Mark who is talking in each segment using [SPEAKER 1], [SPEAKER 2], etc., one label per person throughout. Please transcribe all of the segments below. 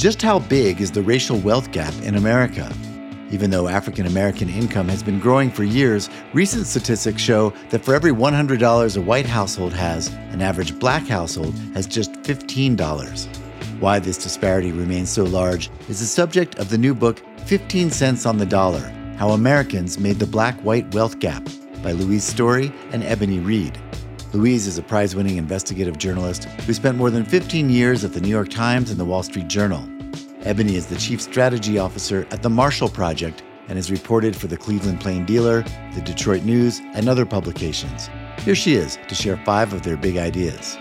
[SPEAKER 1] Just how big is the racial wealth gap in America? Even though African American income has been growing for years, recent statistics show that for every $100 a white household has, an average black household has just $15. Why this disparity remains so large is the subject of the new book, 15 Cents on the Dollar: How Americans Made the Black-White Wealth Gap, by Louise Story and Ebony Reed. Louise is a prize-winning investigative journalist who spent more than 15 years at the New York Times and the Wall Street Journal. Ebony is the chief strategy officer at the Marshall Project and has reported for the Cleveland Plain Dealer, the Detroit News, and other publications. Here she is to share 5 of their big ideas.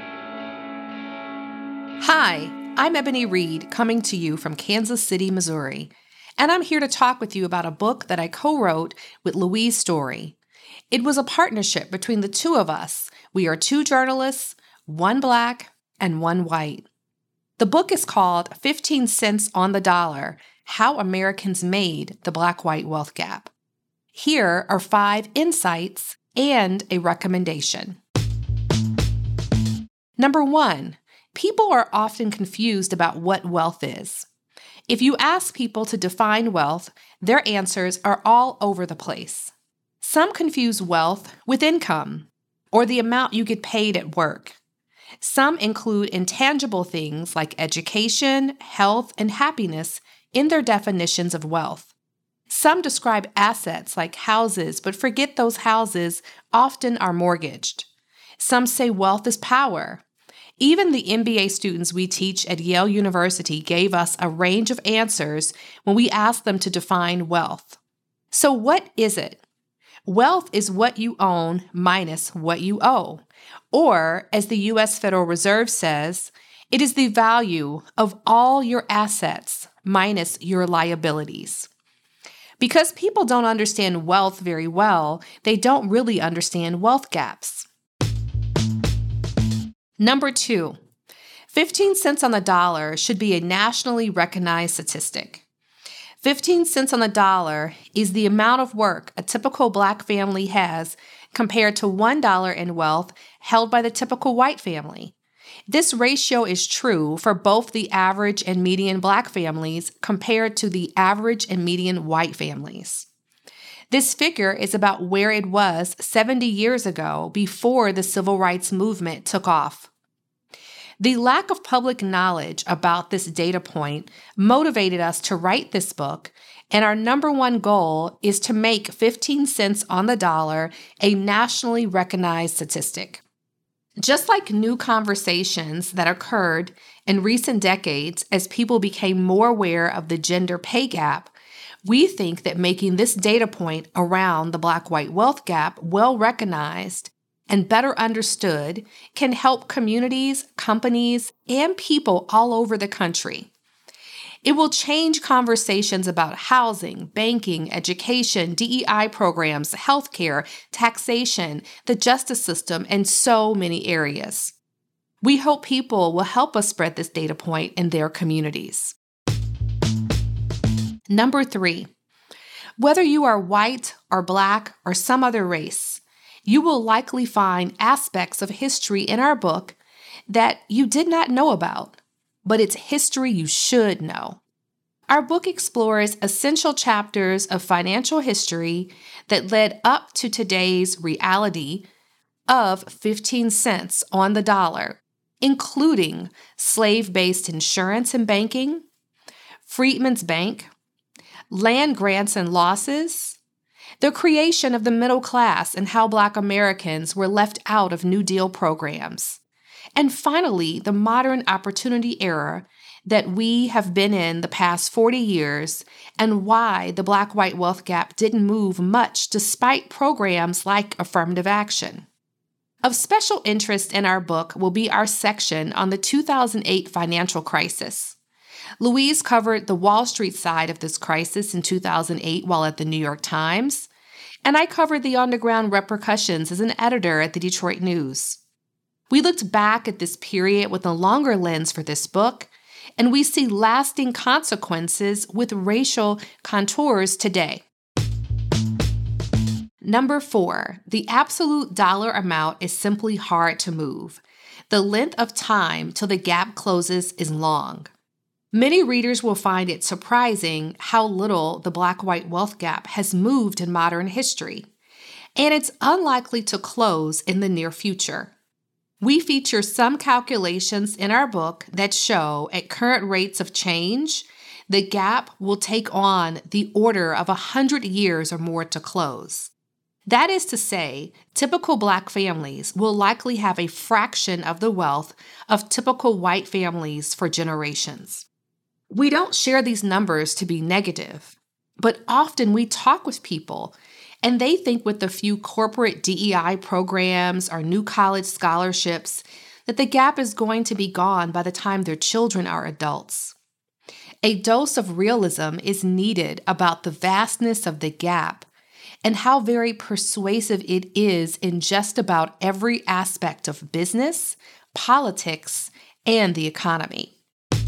[SPEAKER 2] Hi, I'm Ebony Reed, coming to you from Kansas City, Missouri, and I'm here to talk with you about a book that I co-wrote with Louise Story. It was a partnership between the two of us. We are 2 journalists, 1 black and 1 white. The book is called 15 Cents on the Dollar: How Americans Made the Black-White Wealth Gap. Here are 5 insights and a recommendation. Number 1, people are often confused about what wealth is. If you ask people to define wealth, their answers are all over the place. Some confuse wealth with income or the amount you get paid at work. Some include intangible things like education, health, and happiness in their definitions of wealth. Some describe assets like houses, but forget those houses often are mortgaged. Some say wealth is power. Even the MBA students we teach at Yale University gave us a range of answers when we asked them to define wealth. So what is it? Wealth is what you own minus what you owe. Or, as the U.S. Federal Reserve says, it is the value of all your assets minus your liabilities. Because people don't understand wealth very well, they don't really understand wealth gaps. Number 2, 15 cents on the dollar should be a nationally recognized statistic. 15 cents on the dollar is the amount of work a typical black family has compared to $1 in wealth held by the typical white family. This ratio is true for both the average and median black families compared to the average and median white families. This figure is about where it was 70 years ago before the civil rights movement took off. The lack of public knowledge about this data point motivated us to write this book, and our number 1 goal is to make 15 cents on the dollar a nationally recognized statistic. Just like new conversations that occurred in recent decades as people became more aware of the gender pay gap, we think that making this data point around the black-white wealth gap well recognized and better understood can help communities, companies, and people all over the country. It will change conversations about housing, banking, education, DEI programs, healthcare, taxation, the justice system, and so many areas. We hope people will help us spread this data point in their communities. Number 3, whether you are white or black or some other race, you will likely find aspects of history in our book that you did not know about, but it's history you should know. Our book explores essential chapters of financial history that led up to today's reality of 15 cents on the dollar, including slave-based insurance and banking, Freedmen's Bank, land grants and losses, the creation of the middle class and how Black Americans were left out of New Deal programs, and finally, the modern opportunity era that we have been in the past 40 years and why the black-white wealth gap didn't move much despite programs like affirmative action. Of special interest in our book will be our section on the 2008 financial crisis. Louise covered the Wall Street side of this crisis in 2008 while at the New York Times, and I covered the on-the-ground repercussions as an editor at the Detroit News. We looked back at this period with a longer lens for this book, and we see lasting consequences with racial contours today. Number 4, the absolute dollar amount is simply hard to move. The length of time till the gap closes is long. Many readers will find it surprising how little the black-white wealth gap has moved in modern history, and it's unlikely to close in the near future. We feature some calculations in our book that show at current rates of change, the gap will take on the order of 100 years or more to close. That is to say, typical Black families will likely have a fraction of the wealth of typical white families for generations. We don't share these numbers to be negative, but often we talk with people and they think with a few corporate DEI programs or new college scholarships that the gap is going to be gone by the time their children are adults. A dose of realism is needed about the vastness of the gap and how very persuasive it is in just about every aspect of business, politics, and the economy.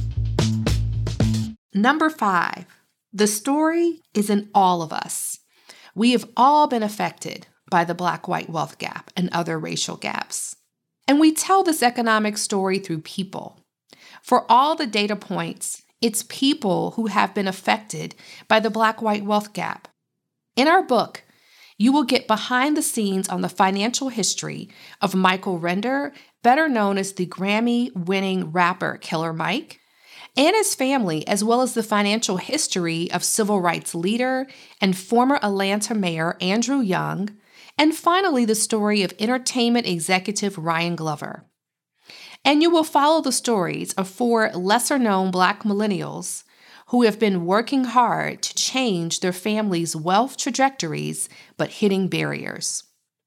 [SPEAKER 2] Number 5, the story is in all of us. We have all been affected by the black-white wealth gap and other racial gaps. And we tell this economic story through people. For all the data points, it's people who have been affected by the black-white wealth gap. In our book, you will get behind the scenes on the financial history of Michael Render, better known as the Grammy-winning rapper Killer Mike, and his family, as well as the financial history of civil rights leader and former Atlanta Mayor Andrew Young, and finally the story of entertainment executive Ryan Glover. And you will follow the stories of 4 lesser-known Black millennials who have been working hard to change their families' wealth trajectories but hitting barriers.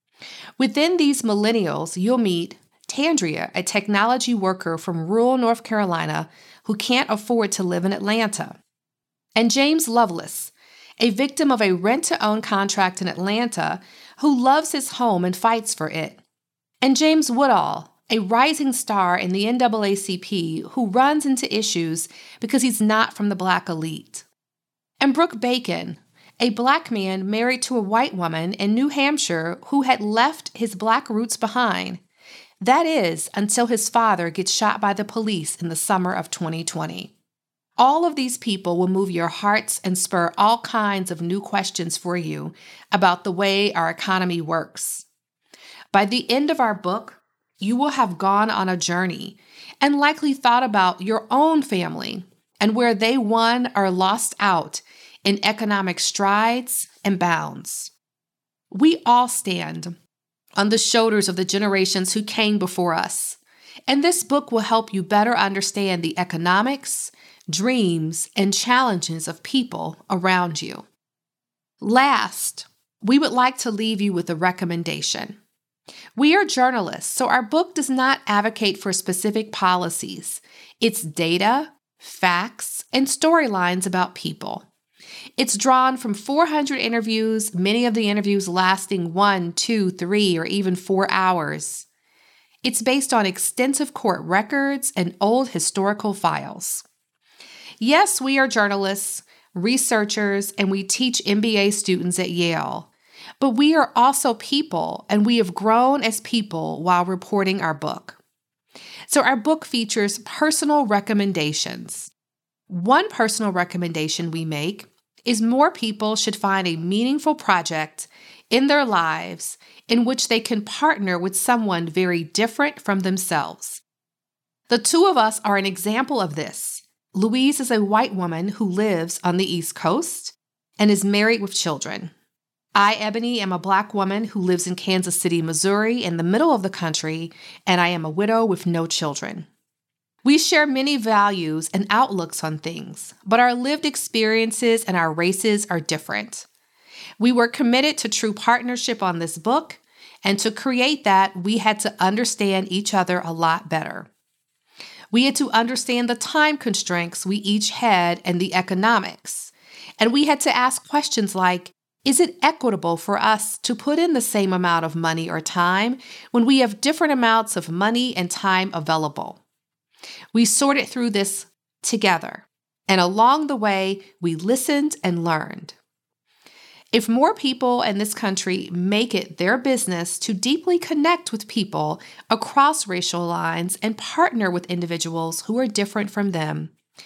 [SPEAKER 2] Within these millennials, you'll meet Tandria, a technology worker from rural North Carolina who can't afford to live in Atlanta, and James Lovelace, a victim of a rent-to-own contract in Atlanta who loves his home and fights for it, and James Woodall, a rising star in the NAACP who runs into issues because he's not from the Black elite, and Brooke Bacon, a Black man married to a white woman in New Hampshire who had left his Black roots behind. That is, until his father gets shot by the police in the summer of 2020. All of these people will move your hearts and spur all kinds of new questions for you about the way our economy works. By the end of our book, you will have gone on a journey and likely thought about your own family and where they won or lost out in economic strides and bounds. We all stand on the shoulders of the generations who came before us, and this book will help you better understand the economics, dreams, and challenges of people around you. Last, we would like to leave you with a recommendation. We are journalists, so our book does not advocate for specific policies. It's data, facts, and storylines about people. It's drawn from 400 interviews, many of the interviews lasting 1, 2, 3, or even 4 hours. It's based on extensive court records and old historical files. Yes, we are journalists, researchers, and we teach MBA students at Yale. But we are also people, and we have grown as people while reporting our book. So our book features personal recommendations. One personal recommendation we make is more people should find a meaningful project in their lives in which they can partner with someone very different from themselves. The 2 of us are an example of this. Louise is a white woman who lives on the East Coast and is married with children. I, Ebony, am a Black woman who lives in Kansas City, Missouri, in the middle of the country, and I am a widow with no children. We share many values and outlooks on things, but our lived experiences and our races are different. We were committed to true partnership on this book, and to create that, we had to understand each other a lot better. We had to understand the time constraints we each had and the economics, and we had to ask questions like, is it equitable for us to put in the same amount of money or time when we have different amounts of money and time available? We sorted through this together, and along the way, we listened and learned. If more people in this country make it their business to deeply connect with people across racial lines and partner with individuals who are different from them,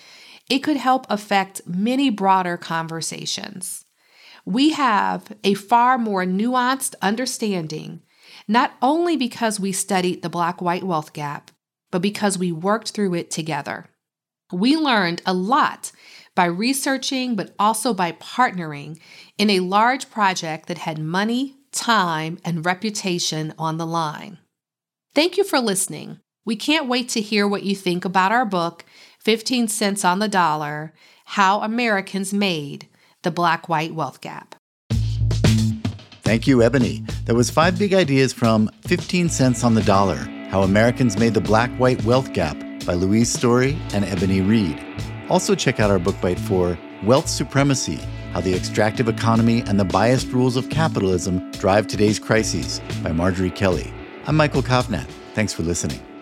[SPEAKER 2] it could help affect many broader conversations. We have a far more nuanced understanding, not only because we studied the Black-white wealth gap, but because we worked through it together. We learned a lot by researching, but also by partnering in a large project that had money, time, and reputation on the line. Thank you for listening. We can't wait to hear what you think about our book, 15 Cents on the Dollar: How Americans Made the Black-White Wealth Gap.
[SPEAKER 1] Thank you, Ebony. That was 5 big ideas from 15 Cents on the Dollar: How Americans Made the Black-White Wealth Gap by Louise Story and Ebony Reed. Also check out our book bite for Wealth Supremacy: How the Extractive Economy and the Biased Rules of Capitalism Drive Today's Crises by Marjorie Kelly. I'm Michael Kovnat. Thanks for listening.